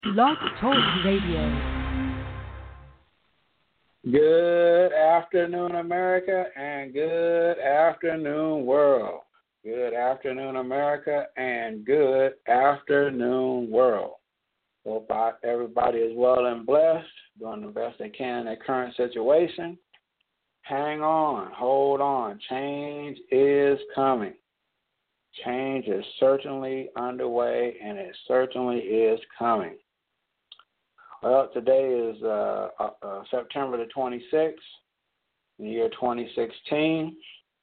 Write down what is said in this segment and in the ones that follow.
Blog Talk Radio. Good afternoon, America, and good afternoon, world. Good afternoon, America, and good afternoon, world. Hope everybody is well and blessed, doing the best they can in their current situation. Hang on, hold on. Change is coming. Change is certainly underway, and it certainly is coming. Well, today is September the 26th, the year 2016.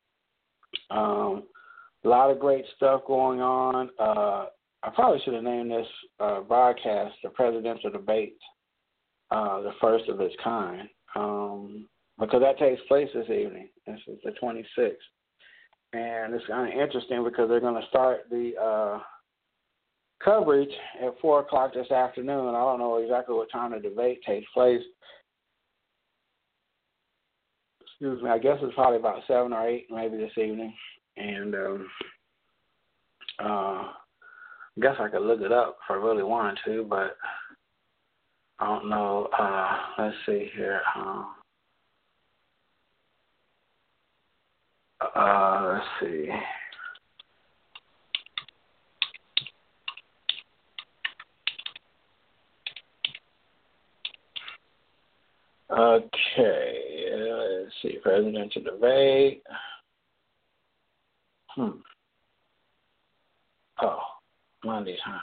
A lot of great stuff going on. I probably should have named this broadcast the presidential debate, the first of its kind, because that takes place this evening. This is the 26th. And it's kind of interesting because they're going to start the coverage at 4 o'clock this afternoon. I don't know exactly what time the debate takes place. Excuse me. I guess it's probably about 7 or 8 maybe this evening. And I guess I could look it up if I really wanted to, but I don't know. Let's see here. Let's see. Okay, let's see. Presidential debate. Oh, Monday time.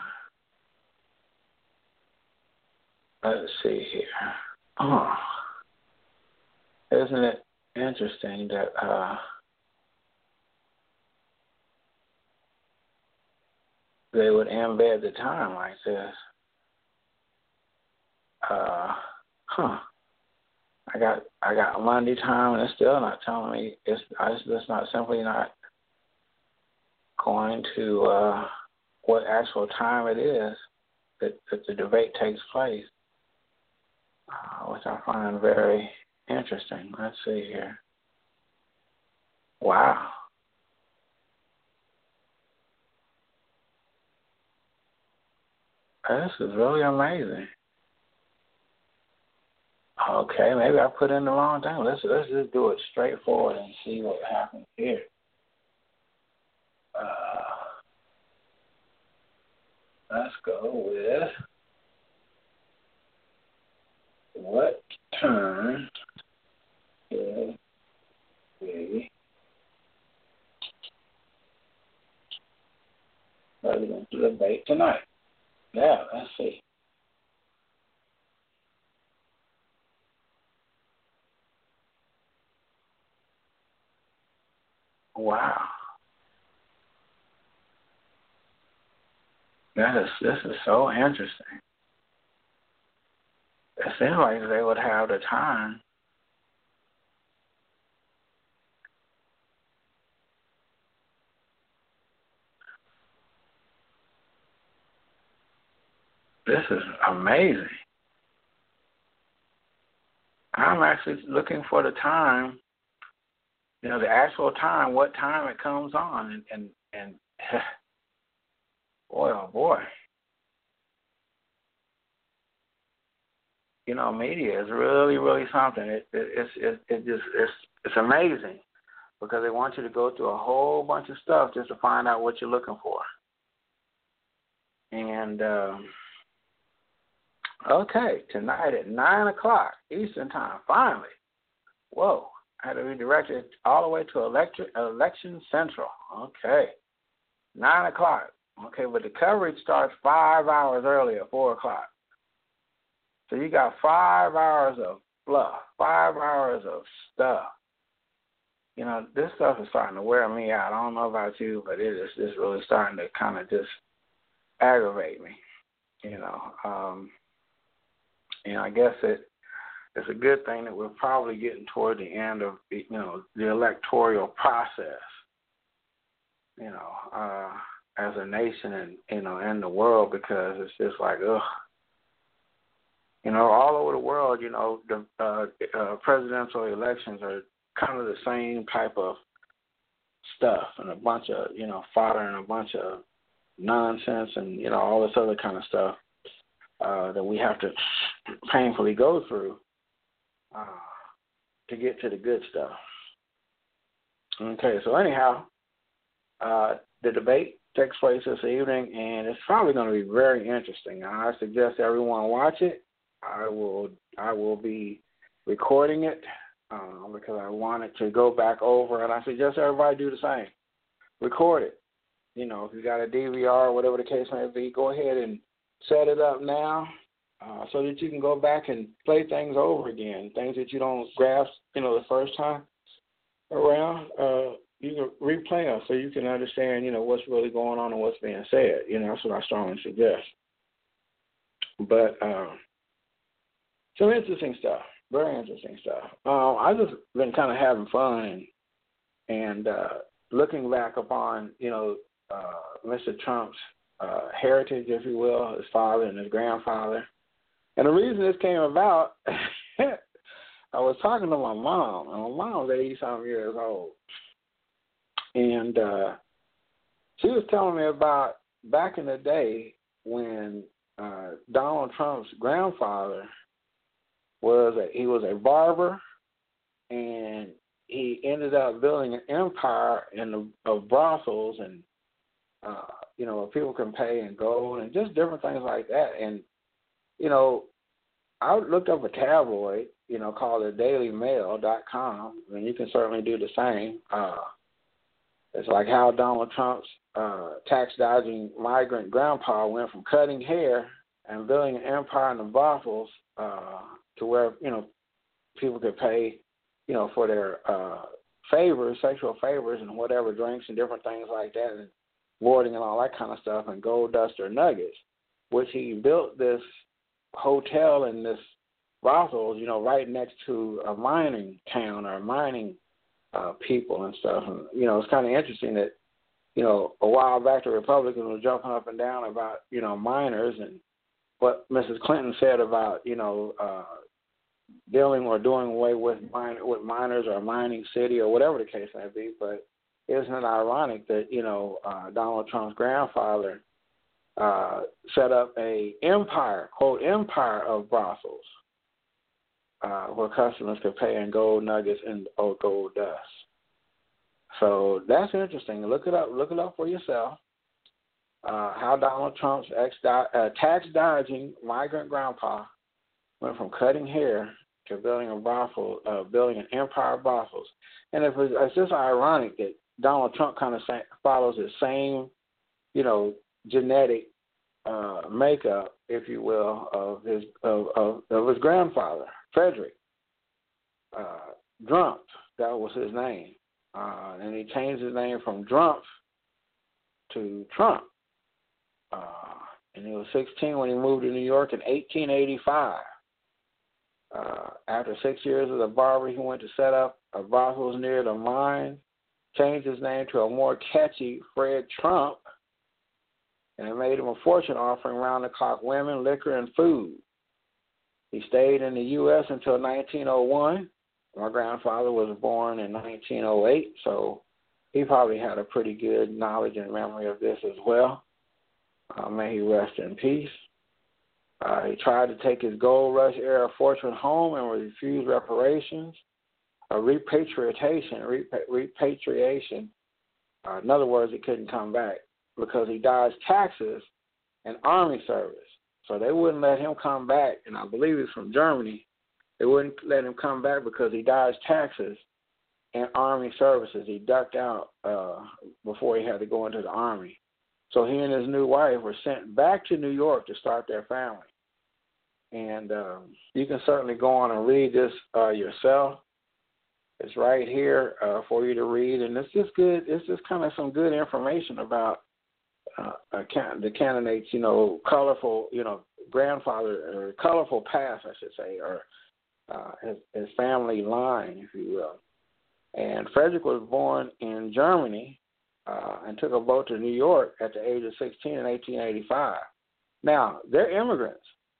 Let's see here. Oh, isn't it interesting that they would embed the time like this? I got Monday time, and it's still not telling me. It's not simply not going to what actual time it is that the debate takes place, which I find very interesting. Let's see here. Wow. This is really amazing. Okay, maybe I put in the wrong thing. Let's just do it straightforward and see what happens here. Let's go with what time is the presidential debate tonight? Yeah, let's see. Wow. This is so interesting. It seems like they would have the time. This is amazing. I'm actually looking for the time, the actual time, what time it comes on, and boy, oh boy. Media is really, really something. It's amazing because they want you to go through a whole bunch of stuff just to find out what you're looking for. And okay, tonight at 9 o'clock Eastern Time, finally. Whoa, I had to redirect it all the way to Election Central. Okay, 9 o'clock. Okay, but the coverage starts 5 hours earlier, 4 o'clock. So you got 5 hours of fluff, 5 hours of stuff. This stuff is starting to wear me out. I don't know about you, but it is just really starting to kind of just aggravate me. I guess it's a good thing that we're probably getting toward the end of the electoral process. As a nation and in the world, because it's just like ugh. All over the world, the presidential elections are kind of the same type of stuff and a bunch of, fodder and a bunch of nonsense and, all this other kind of stuff. that we have to painfully go through to get to the good stuff. Okay, so anyhow, the debate takes place this evening, and it's probably going to be very interesting. I suggest everyone watch it. I will be recording it because I want it to go back over, and I suggest everybody do the same. Record it. You know, if you got a DVR or whatever the case may be, go ahead and set it up now so that you can go back and play things over again, things that you don't grasp, the first time around. You can replay them so you can understand, what's really going on and what's being said. That's what I strongly suggest. But some interesting stuff, very interesting stuff. I've just been kind of having fun and looking back upon, Mr. Trump's heritage, if you will, his father and his grandfather. And the reason this came about, I was talking to my mom, and my mom was 80-something years old. And she was telling me about back in the day when Donald Trump's grandfather was a barber, and he ended up building an empire of brothels and where people can pay in gold and just different things like that. And I looked up a tabloid, called the DailyMail.com, and you can certainly do the same. It's like how Donald Trump's tax-dodging migrant grandpa went from cutting hair and building an empire in the brothels to where, people could pay, for their favors, sexual favors and whatever, drinks and different things like that, and boarding and all that kind of stuff, and gold dust or nuggets, which he built this hotel and this brothels, right next to a mining town or mining people and stuff. And, it's kind of interesting that, a while back the Republicans were jumping up and down about, miners and what Mrs. Clinton said about, dealing or doing away with miners or a mining city or whatever the case may be. But isn't it ironic that, Donald Trump's grandfather set up a empire, quote, empire of brothels where customers could pay in gold nuggets and gold dust. So that's interesting. Look it up for yourself. How Donald Trump's tax-dodging migrant grandpa went from cutting hair to building a brothel, building an empire of brothels. And it's just ironic that Donald Trump kind of follows the same, genetic makeup, if you will, of his grandfather, Frederick Drumpf. That was his name, and he changed his name from Drumpf to Trump. And he was 16 when he moved to New York in 1885. After 6 years as a barber, he went to set up a brothels near the mine, changed his name to a more catchy Fred Trump, and it made him a fortune offering round-the-clock women, liquor, and food. He stayed in the U.S. until 1901. My grandfather was born in 1908, so he probably had a pretty good knowledge and memory of this as well. May he rest in peace. He tried to take his gold rush era fortune home and refused reparations, repatriation. In other words, he couldn't come back because he dodged taxes and army service. So they wouldn't let him come back, and I believe he's from Germany. They wouldn't let him come back because he dodged taxes and army services. He ducked out before he had to go into the army. So he and his new wife were sent back to New York to start their family. And you can certainly go on and read this yourself. It's right here for you to read, and it's just good. It's just kind of some good information about the candidate's, colorful, grandfather or colorful past, I should say, or his family line, if you will. And Frederick was born in Germany and took a boat to New York at the age of 16 in 1885. Now, they're immigrants.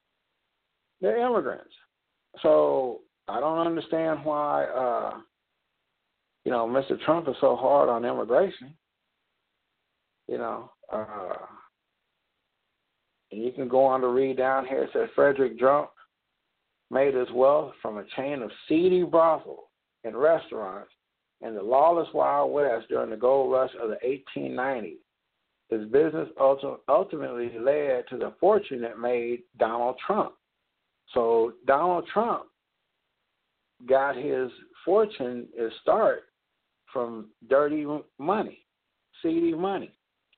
So I don't understand why, Mr. Trump is so hard on immigration. And you can go on to read down here. It says Frederick Drunk made his wealth from a chain of seedy brothels and restaurants in the lawless Wild West during the gold rush of the 1890s. His business ultimately led to the fortune that made Donald Trump. So Donald Trump got his fortune, his start, from dirty money, seedy money.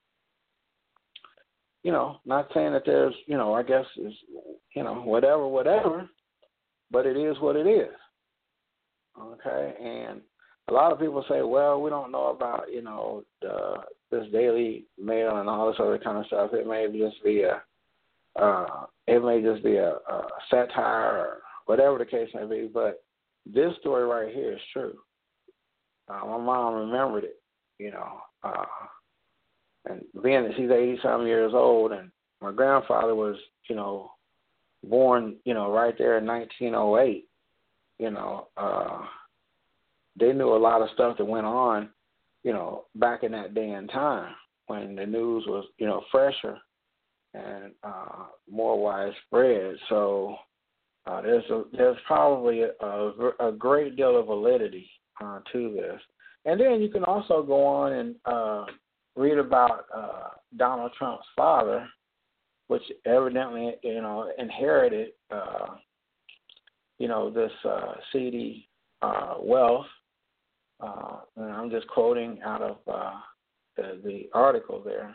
Not saying that there's, I guess is, whatever, but it is what it is. Okay, and a lot of people say, well, we don't know about, this Daily Mail and all this other kind of stuff. It may just be a satire or whatever the case may be. But this story right here is true. My mom remembered it, and being that she's 80-some years old, and my grandfather was, born, right there in 1908. They knew a lot of stuff that went on, back in that day and time when the news was, fresher and more widespread. So there's probably a great deal of validity to this. And then you can also go on and read about Donald Trump's father, which evidently, inherited, this seedy wealth. And I'm just quoting out of the article there.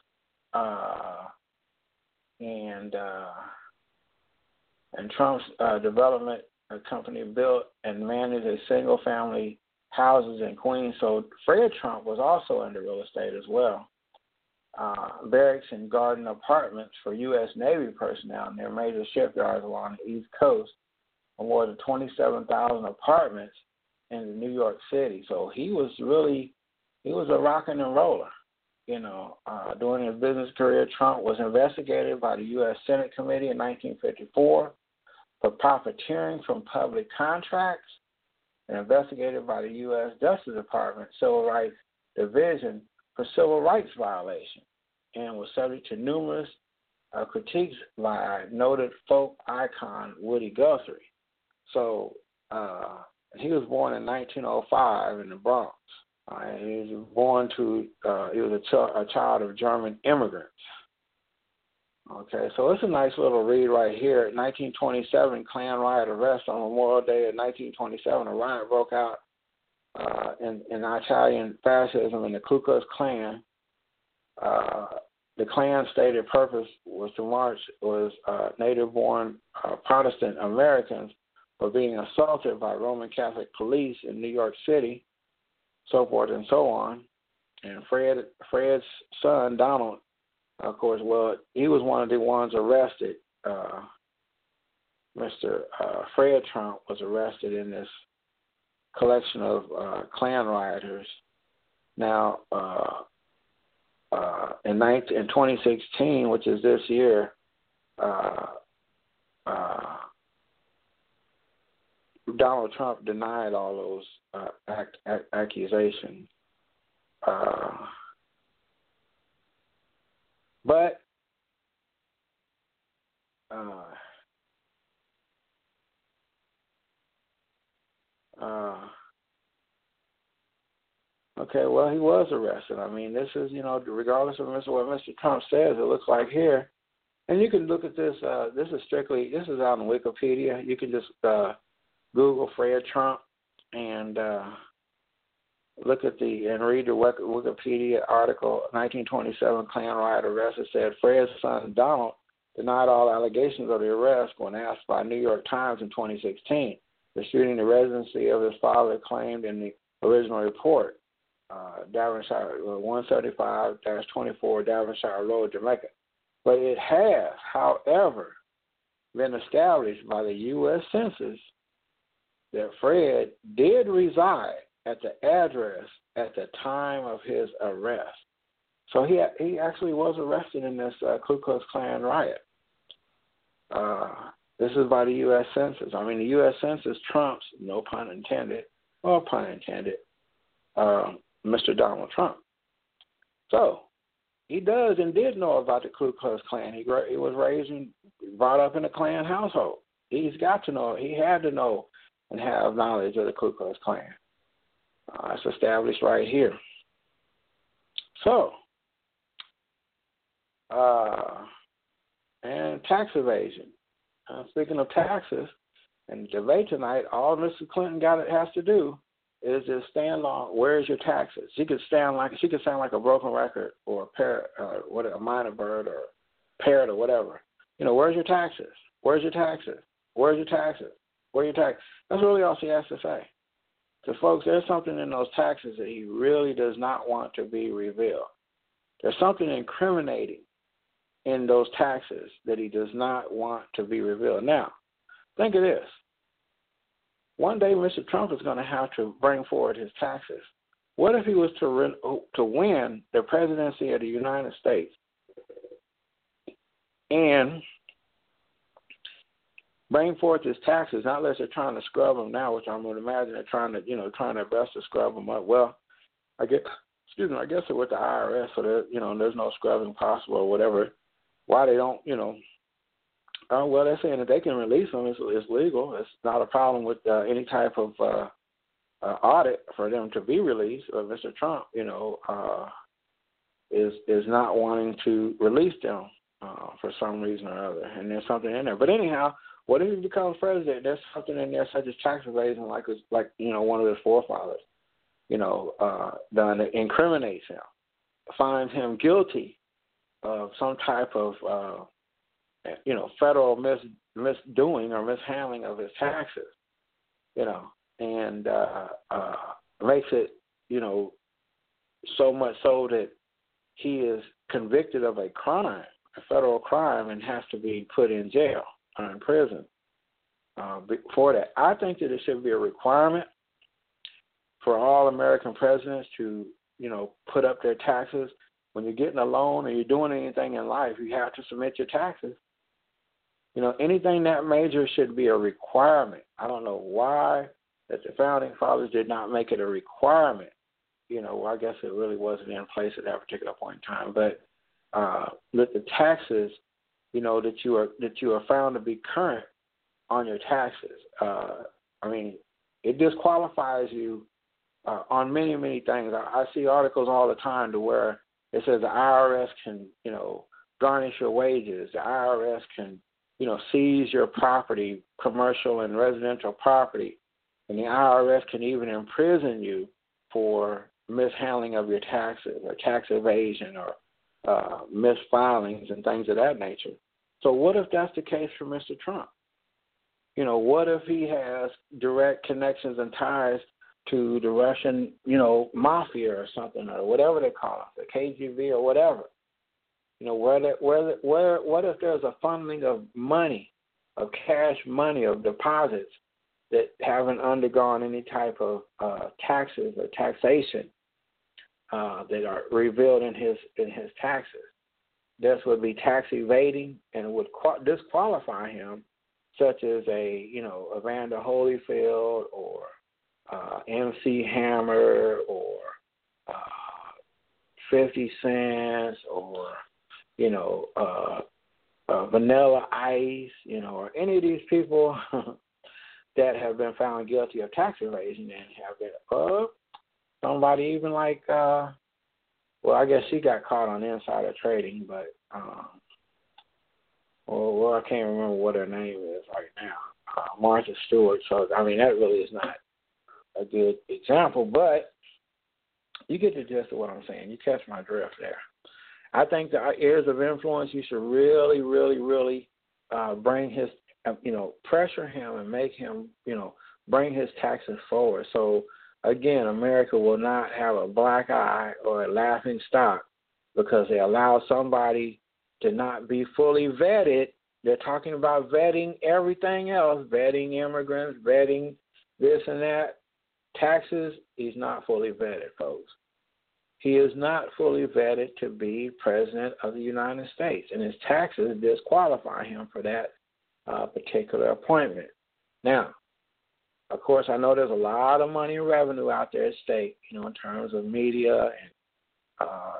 And Trump's development company built and managed a single-family houses in Queens. So Fred Trump was also into real estate as well. Barracks and garden apartments for U.S. Navy personnel near major shipyards along the East Coast, and more than 27,000 apartments in New York City. So he was a rockin' and roller. During his business career, Trump was investigated by the U.S. Senate Committee in 1954 for profiteering from public contracts, and investigated by the U.S. Justice Department Civil Rights Division for civil rights violations, and was subject to numerous critiques by noted folk icon Woody Guthrie. So he was born in 1905 in the Bronx. He was born to, he was a child of German immigrants. Okay, so it's a nice little read right here. 1927, Klan riot arrest on Memorial Day of 1927. A riot broke out in Italian fascism and the Ku Klux Klan. The Klan's stated purpose was to march native-born Protestant Americans for being assaulted by Roman Catholic police in New York City, so forth and so on. And Fred's son, Donald, of course, he was one of the ones arrested. Mr. Fred Trump was arrested in this collection of Klan rioters. Now, in 2016, which is this year, Donald Trump denied all those accusations. But okay, well, he was arrested. I mean, this is, regardless of what Mr. Trump says, it looks like here. And you can look at this. This is out on Wikipedia. You can just Google Fred Trump and look at and read the Wikipedia article. 1927 Klan riot arrest. It said Fred's son Donald denied all allegations of the arrest when asked by New York Times in 2016, disputing the residency of his father claimed in the original report, Devonshire 175-24 Devonshire Road, Jamaica. But it has, however, been established by the U.S. Census that Fred did reside at the address at the time of his arrest. So he actually was arrested in this Ku Klux Klan riot. This is by the U.S. Census. I mean, the U.S. Census trumps, no pun intended, or pun intended, Mr. Donald Trump. So, he does and did know about the Ku Klux Klan. He was brought up in a Klan household. He's got to know. He had to know and have knowledge of the Ku Klux Klan. It's established right here. So, and tax evasion. Speaking of taxes, and the debate tonight, all Mr. Clinton has to do is just stand on where's your taxes. She could sound like a broken record or a parrot, a minor bird or a parrot or whatever. You know, where's your taxes? Where's your taxes? Where's your taxes? Where are your taxes? That's really all she has to say. So, folks, there's something in those taxes that he really does not want to be revealed. There's something incriminating in those taxes that he does not want to be revealed. Now, think of this. One day, Mr. Trump is going to have to bring forward his taxes. What if he was to win the presidency of the United States and bring forth his taxes, not unless they're trying to scrub them now, which I'm going to imagine they're trying their best to scrub them up. Well, I guess it with the IRS, so that, there's no scrubbing possible or whatever. Why they don't, well, they're saying that they can release them. It's legal. It's not a problem with any type of audit for them to be released. Mr. Trump, is not wanting to release them for some reason or other, and there's something in there. But anyhow, what if he becomes president? There's something in there such as tax evasion, like one of his forefathers, done that incriminates him, finds him guilty of some type of federal misdoing or mishandling of his taxes, and makes it, so much so that he is convicted of a crime, a federal crime, and has to be put in jail or in prison for that. I think that it should be a requirement for all American presidents to, put up their taxes. When you're getting a loan or you're doing anything in life, you have to submit your taxes. Anything that major should be a requirement. I don't know why that the Founding Fathers did not make it a requirement. I guess it really wasn't in place at that particular point in time. But with the taxes, that you are found to be current on your taxes. It disqualifies you on many, many things. I see articles all the time to where it says the IRS can, garnish your wages. The IRS can, seize your property, commercial and residential property. And the IRS can even imprison you for mishandling of your taxes or tax evasion or misfilings and things of that nature. So what if that's the case for Mr. Trump? What if he has direct connections and ties to the Russian, mafia or something, or whatever they call it, the KGB or whatever? What if there's a funneling of money, of cash money, of deposits that haven't undergone any type of taxes or taxation that are revealed in his taxes? This would be tax evading and would disqualify him, such as a Evander Holyfield or MC Hammer or 50 Cent or Vanilla Ice, or any of these people that have been found guilty of tax evasion and have been somebody even like I guess she got caught on insider trading, but I can't remember what her name is right now, Martha Stewart. So that really is not a good example, but you get the gist of what I'm saying. You catch my drift there. I think the areas of influence, you should really, really, really bring his, pressure him and make him, bring his taxes forward. So, again, America will not have a black eye or a laughing stock because they allow somebody to not be fully vetted. They're talking about vetting everything else, vetting immigrants, vetting this and that. Taxes, he's not fully vetted, folks. He is not fully vetted to be president of the United States, and his taxes disqualify him for that particular appointment. Now, of course, I know there's a lot of money and revenue out there at stake, in terms of media and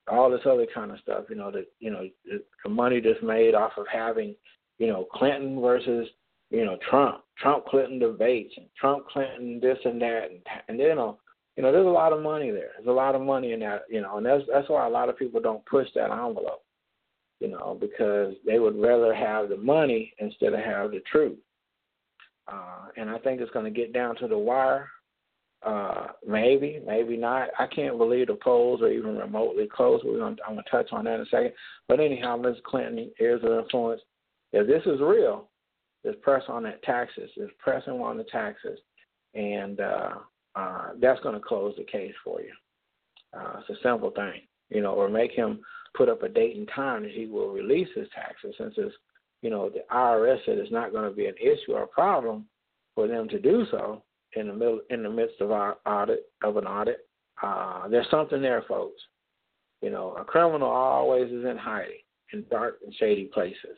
all this other kind of stuff. The money that's made off of having, Clinton versus, Trump Clinton debates and Trump Clinton this and that, and there's a lot of money there. There's a lot of money in that, and that's why a lot of people don't push that envelope, because they would rather have the money instead of have the truth. And I think it's going to get down to the wire. Maybe not. I can't believe the polls are even remotely close. I'm going to touch on that in a second. But anyhow, Ms. Clinton, here's the influence. If this is real, there's press on the taxes. There's pressing on the taxes. And that's going to close the case for you. It's a simple thing, or make him put up a date and time that he will release his taxes, since it's, the IRS said it's not going to be an issue or a problem for them to do so in the midst of an audit. There's something there, folks. A criminal always is in hiding in dark and shady places.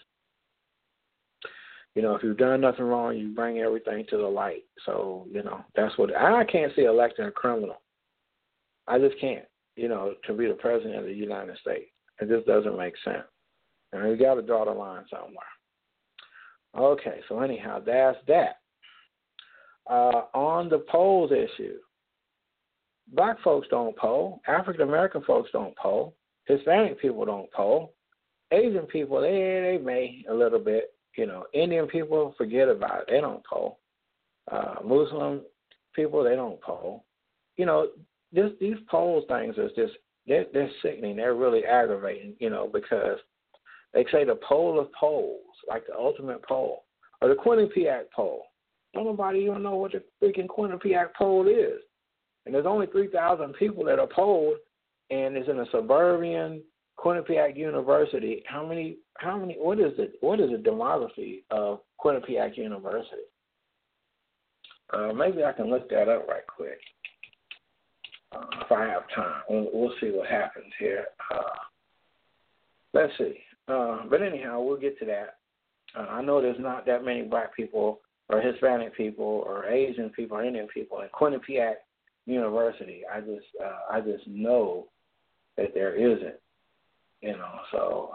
If you've done nothing wrong, you bring everything to the light. So, that's what I can't see electing a criminal. I just can't, to be the president of the United States. It just doesn't make sense. And we got to draw the line somewhere. Okay, so anyhow, that's that. On the polls issue, black folks don't poll. African American folks don't poll. Hispanic people don't poll. Asian people, they may a little bit. Indian people, forget about it. They don't poll. Muslim people, they don't poll. These polls things is just, they're sickening. They're really aggravating, because they say the poll of polls, like the ultimate poll, or the Quinnipiac poll. Don't nobody even know what the freaking Quinnipiac poll is. And there's only 3,000 people that are polled, and it's in a suburban Quinnipiac University. What is the demography of Quinnipiac University? Maybe I can look that up right quick. If I have time. We'll see what happens here. Let's see. But anyhow, we'll get to that. I know there's not that many black people or Hispanic people or Asian people or Indian people in Quinnipiac University. I just know that there isn't. So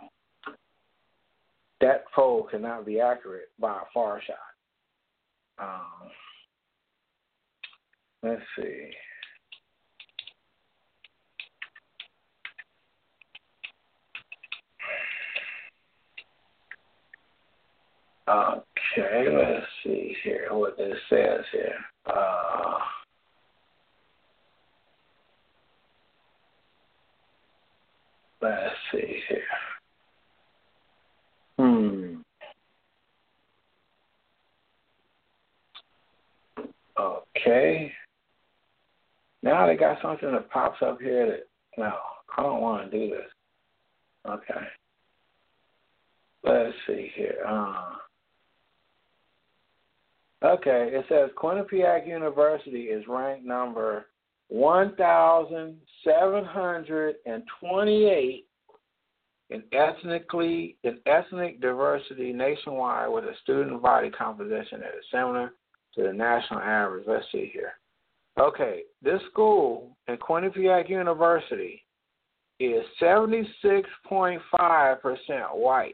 that poll cannot be accurate by a far shot. Let's see. Okay, let's see here what this says here. Let's see here. Okay. Now they got something that pops up here that, no, I don't want to do this. Okay. Let's see here. Okay, it says Quinnipiac University is ranked number 1,728 in ethnic diversity nationwide, with a student body composition that is similar to the national average. Let's see here. Okay, this school in Quinnipiac University is 76.5% white.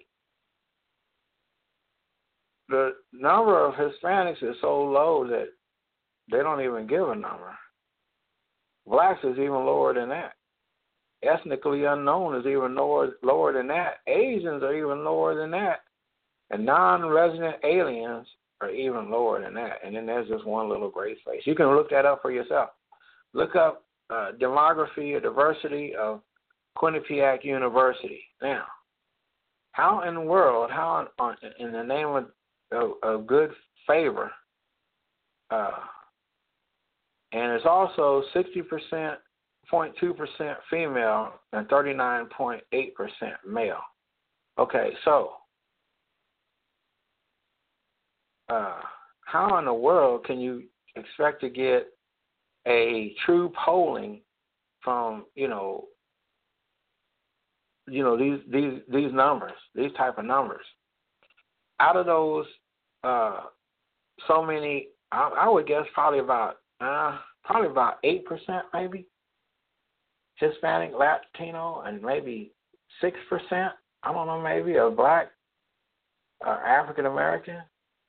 The number of Hispanics is so low that they don't even give a number. Blacks is even lower than that. Ethnically unknown is even lower than that. Asians are even lower than that. And non-resident aliens are even lower than that. And then there's just one little gray space. You can look that up for yourself. Look up demography or diversity of Quinnipiac University. Now, how in the world, in the name of good favor, and it's also 60.2% female and 39.8% male. Okay, so how in the world can you expect to get a true polling from these numbers, these type of numbers? Out of those, so many, I would guess probably about 8%, maybe. Hispanic, Latino, and maybe 6%, I don't know, maybe, of black African American.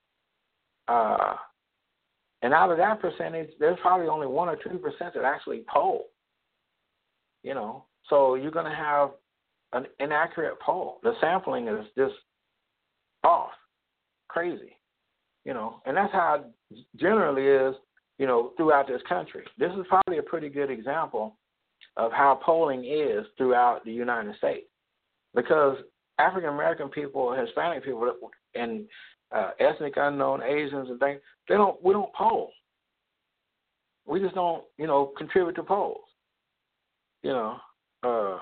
And out of that percentage, there's probably only 1 or 2% that actually poll. You know, so you're going to have an inaccurate poll. The sampling is just off, crazy. You know, and that's how it generally is, you know, throughout this country. This is probably a pretty good example of how polling is throughout the United States, because African American people, Hispanic people, and ethnic unknown Asians and things, we don't poll. We just don't, you know, contribute to polls. You know,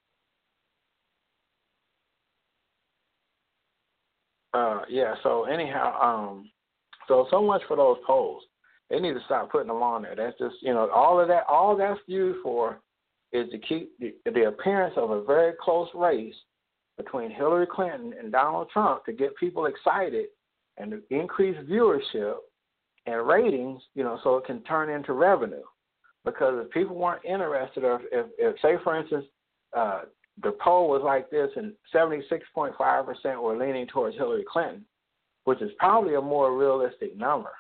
yeah. So anyhow, so much for those polls. They need to stop putting them on there. That's just, you know, all that's used for is to keep the appearance of a very close race between Hillary Clinton and Donald Trump, to get people excited and to increase viewership and ratings, you know, so it can turn into revenue. Because if people weren't interested, or if say, for instance, the poll was like this and 76.5% were leaning towards Hillary Clinton, which is probably a more realistic number,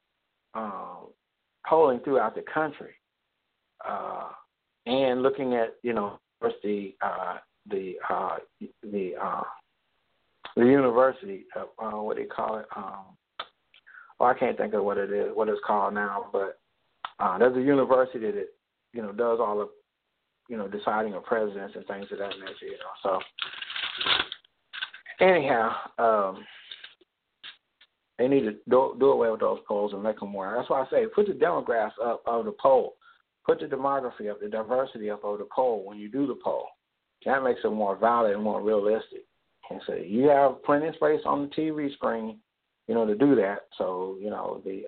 polling throughout the country, and looking at, you know, the university, what do you call it? I can't think of what it is, what it's called now, but there's a university that, you know, does all of, you know, deciding of presidents and things of that nature, you know. So anyhow, they need to do away with those polls and make them more. That's why I say put the demographics up of the poll, put the demography up, the diversity up of the poll when you do the poll. That makes it more valid and more realistic. And so you have plenty of space on the TV screen, you know, to do that. So, you know, the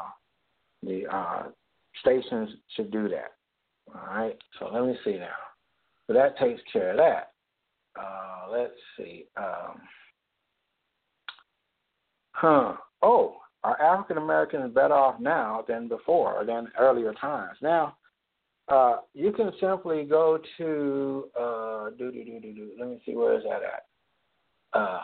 stations should do that. All right. So let me see now. So that takes care of that. Let's see. Oh, are African Americans better off now than before, or than earlier times? Now, you can simply go to let me see, where is that at?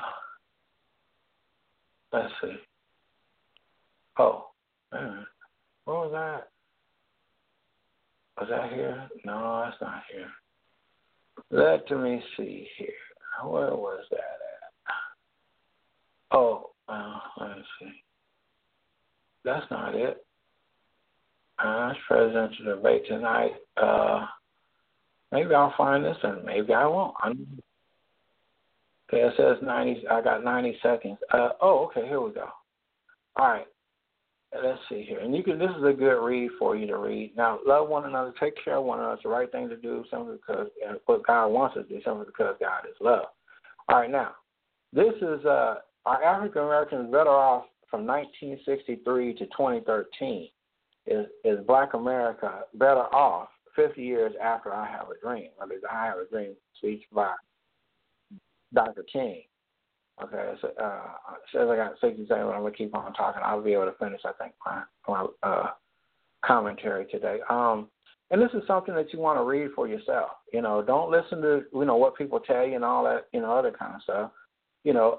Let's see. Oh, what was that? Was that here? No, that's not here. Let me see here. Where was that at? Oh, let's see. That's not it. It's presidential debate tonight. Maybe I'll find this and maybe I won't. Okay, it says 90. I got 90 seconds. Okay, here we go. All right. Let's see here. And this is a good read for you to read. Now, love one another, take care of one another. It's the right thing to do, simply because what God wants us to do, simply because God is love. All right, now, this is, are African Americans better off from 1963 to 2013? Is Black America better off 50 years after I Have a Dream? Or the I Have a Dream speech by Dr. King. Okay, so, says I got 60 seconds, but I'm going to keep on talking. I'll be able to finish, I think, my commentary today. And this is something that you want to read for yourself. You know, don't listen to, you know, what people tell you and all that, you know, other kind of stuff. You know,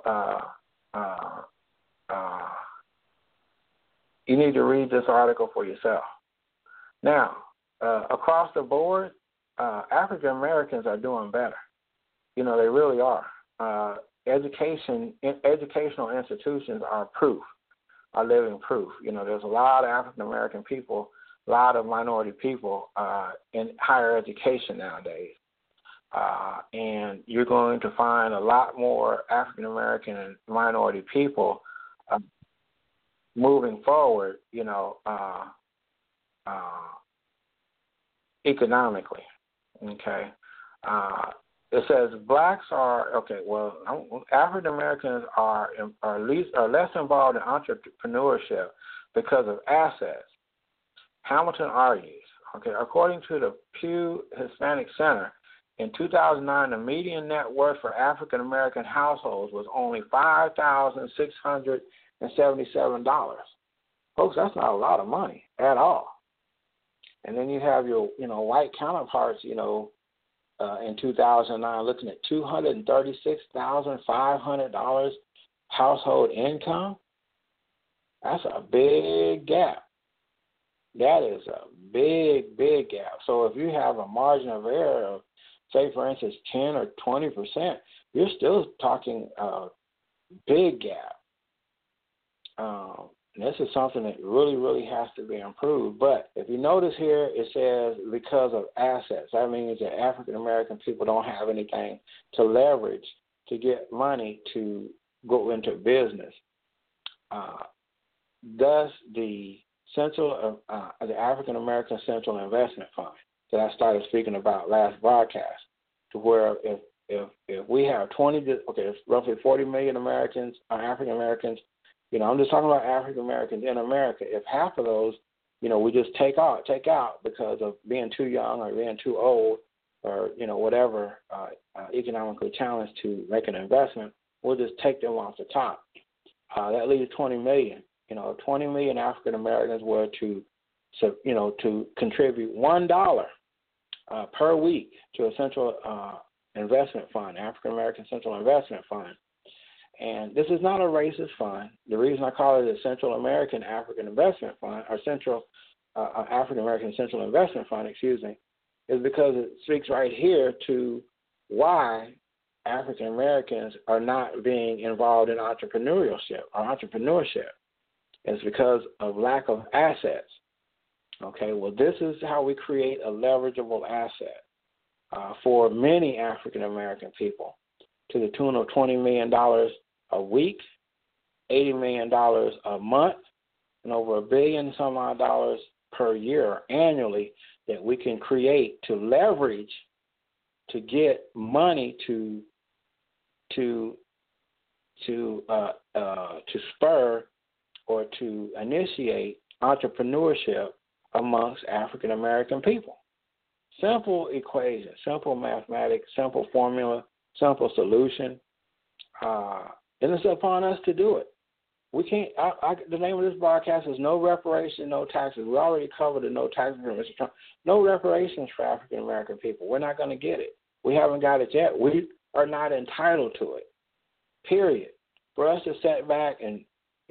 you need to read this article for yourself. Now, across the board, African Americans are doing better. You know, they really are. Educational institutions are living proof. You know, there's a lot of African American people, a lot of minority people in higher education nowadays. And you're going to find a lot more African American and minority people moving forward, you know, economically. Okay. It says blacks are African Americans are less involved in entrepreneurship because of assets. Hamilton argues. Okay, according to the Pew Hispanic Center, in 2009, the median net worth for African American households was only $5,677. Folks, that's not a lot of money at all. And then you have your, white counterparts, in 2009 looking at $236,500 household income. That's a big gap. That is a big, big gap. So if you have a margin of error of, say, for instance, 10 or 20%, you're still talking a big gap. This is something that really, really has to be improved. But if you notice here, it says because of assets. That means that African American people don't have anything to leverage to get money to go into business. Thus, the African American Central Investment Fund that I started speaking about last broadcast, to where if we have roughly 40 million Americans, African Americans. I'm just talking about African Americans in America. If half of those, we just take out because of being too young or being too old or, whatever, economically challenged to make an investment, we'll just take them off the top. That leaves 20 million. 20 million African Americans were to contribute $1 per week to a central investment fund, African American Central Investment Fund. And this is not a racist fund. The reason I call it a Central American African Investment Fund, or Central African American Central Investment Fund, is because it speaks right here to why African Americans are not being involved in entrepreneurship. It's because of lack of assets. Okay, well, this is how we create a leverageable asset for many African American people, to the tune of $20 million a week, $80 million a month, and over $1 billion some odd dollars per year annually that we can create to leverage to get money to spur or to initiate entrepreneurship amongst African American people. Simple equation, simple mathematics, simple formula, simple solution, and it's upon us to do it. We can't. The name of this broadcast is No Reparation, No Taxes. We already covered the no taxes for Mr. Trump. No reparations for African American people. We're not going to get it. We haven't got it yet. We are not entitled to it. Period. For us to sit back and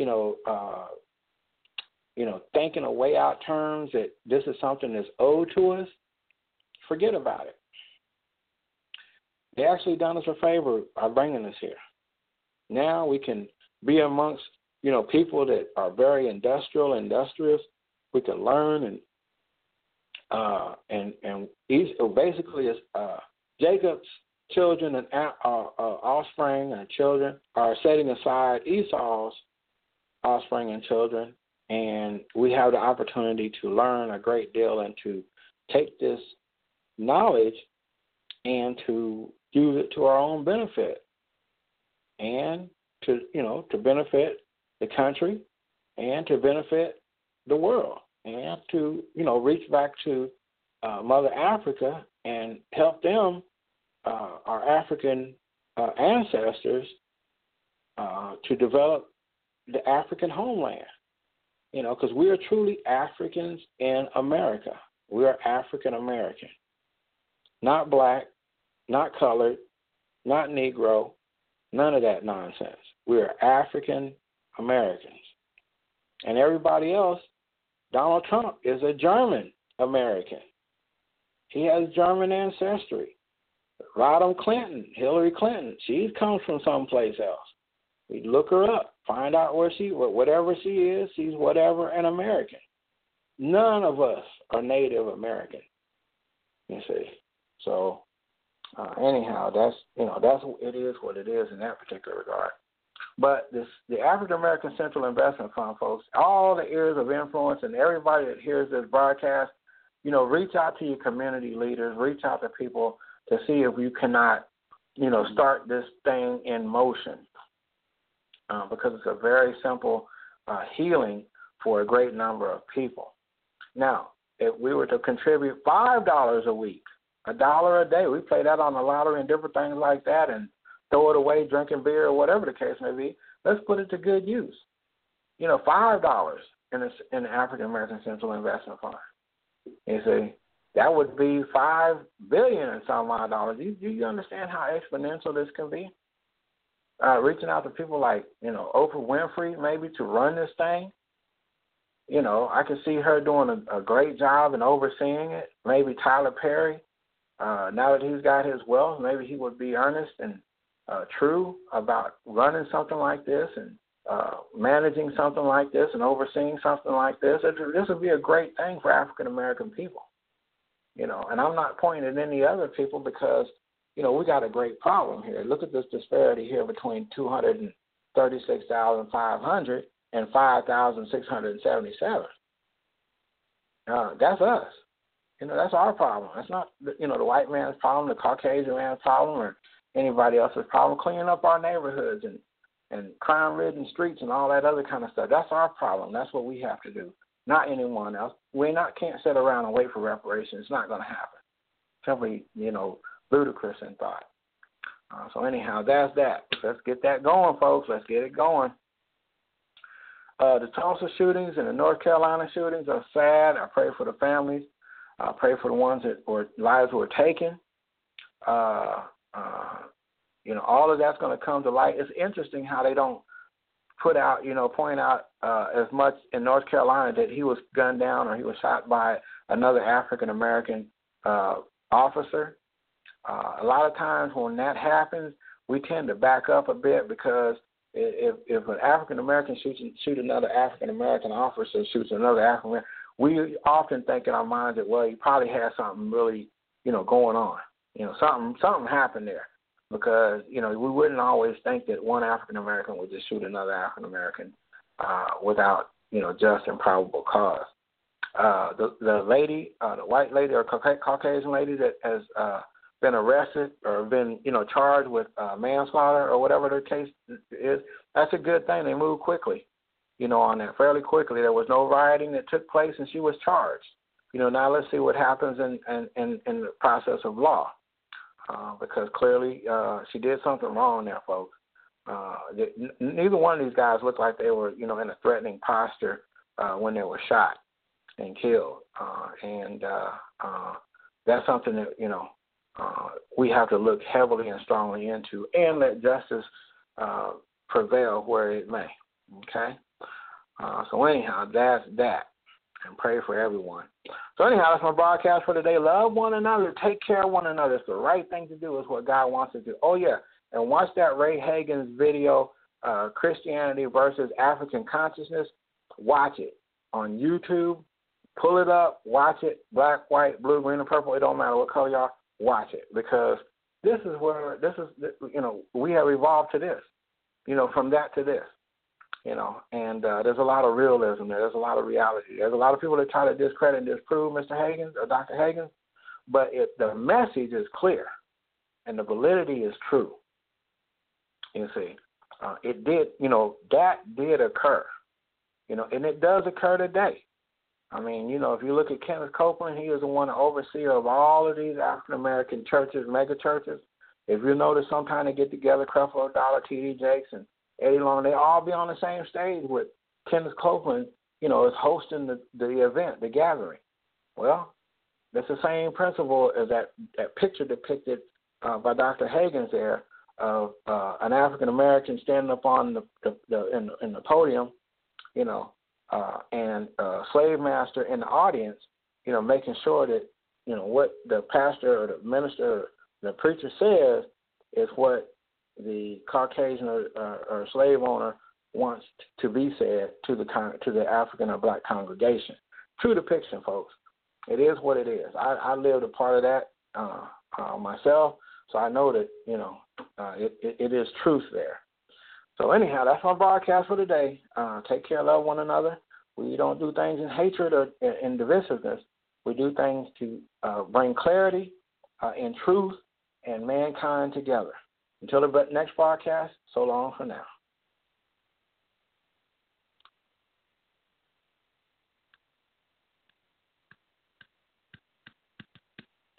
think in a way out terms that this is something that's owed to us, forget about it. They actually done us a favor by bringing us here. Now we can be amongst, people that are very industrious. We can learn and basically it's Jacob's children and offspring and children are setting aside Esau's offspring and children, and we have the opportunity to learn a great deal and to take this knowledge and to use it to our own benefit, and to benefit the country, and to benefit the world, and to reach back to Mother Africa and help them, our African ancestors, to develop the African homeland. Because we are truly Africans in America. We are African American, not black, not colored, not Negro, none of that nonsense. We are African Americans. And everybody else, Donald Trump is a German American. He has German ancestry. Rodham Clinton, Hillary Clinton, she comes from someplace else. We look her up, find out whatever she is, she's whatever, an American. None of us are Native American, you see. So, anyhow, it is what it is in that particular regard. But the African American Central Investment Fund, folks, all the areas of influence and everybody that hears this broadcast, reach out to your community leaders, reach out to people to see if you cannot, start this thing in motion. Because it's a very simple healing for a great number of people. Now, if we were to contribute $5 a week, $1 a day, we play that on the lottery and different things like that and throw it away drinking beer or whatever the case may be, let's put it to good use. $5 in the African American Central Investment Fund. You see, that would be $5 billion and some odd dollars. Do you understand how exponential this can be? Reaching out to people like, Oprah Winfrey maybe to run this thing. I can see her doing a great job in overseeing it. Maybe Tyler Perry, now that he's got his wealth, maybe he would be earnest and true about running something like this and managing something like this and overseeing something like this. This would be a great thing for African American people, and I'm not pointing at any other people because, we got a great problem here. Look at this disparity here between 236,500 and 5,677. That's us. That's our problem. That's not, the white man's problem, the Caucasian man's problem, or anybody else's problem. Cleaning up our neighborhoods and crime-ridden streets and all that other kind of stuff. That's our problem. That's what we have to do, not anyone else. Can't sit around and wait for reparations. It's not going to happen. Simply, ludicrous in thought. So anyhow, that's that. Let's get that going, folks. Let's get it going. The Tulsa shootings and the North Carolina shootings are sad. I pray for the families. I pray for the ones lives were taken. All of that's going to come to light. It's interesting how they don't point out as much in North Carolina that he was gunned down or he was shot by another African American officer. A lot of times when that happens, we tend to back up a bit because if an African American shoot another African American officer shoots another African American, we often think in our minds that he probably had something really going on. Something happened there because we wouldn't always think that one African American would just shoot another African American without just and probable cause. The lady, the white lady or Caucasian lady that has been arrested or been, charged with manslaughter or whatever the case is, that's a good thing. They moved quickly, on that fairly quickly. There was no rioting that took place, and she was charged. Now let's see what happens in the process of law, because clearly she did something wrong there, folks. Neither one of these guys looked like they were, in a threatening posture when they were shot and killed, and that's something that we have to look heavily and strongly into and let justice prevail where it may. Okay? So anyhow, that's that. And pray for everyone. So anyhow, that's my broadcast for today. Love one another. Take care of one another. It's the right thing to do. It's what God wants us to do. Oh, yeah. And watch that Ray Hagan's video, Christianity versus African Consciousness. Watch it on YouTube. Pull it up. Watch it. Black, white, blue, green, and purple. It don't matter what color you are. Watch it, because this is we have evolved to this, from that to this, and there's a lot of realism there. There's a lot of reality. There's a lot of people that try to discredit and disprove Mr. Hagan or Dr. Hagan, but the message is clear and the validity is true. You see, it did, that did occur, and it does occur today. I mean, if you look at Kenneth Copeland, he is the one, the overseer of all of these African-American churches, mega churches. If you notice, sometimes they get together, Creflo Dollar, T.D. Jakes, and Eddie Long, they all be on the same stage with Kenneth Copeland, is hosting the event, the gathering. Well, that's the same principle as that picture depicted by Dr. Hagan there of an African-American standing up on in the podium, and slave master in the audience, making sure that, what the pastor or the minister or the preacher says is what the Caucasian or slave owner wants to be said to the African or black congregation. True depiction, folks. It is what it is. I lived a part of that myself, so I know that, it is truth there. So anyhow, that's my broadcast for today. Take care, love one another. We don't do things in hatred or in divisiveness. We do things to bring clarity and truth and mankind together. Until the next broadcast, so long for now.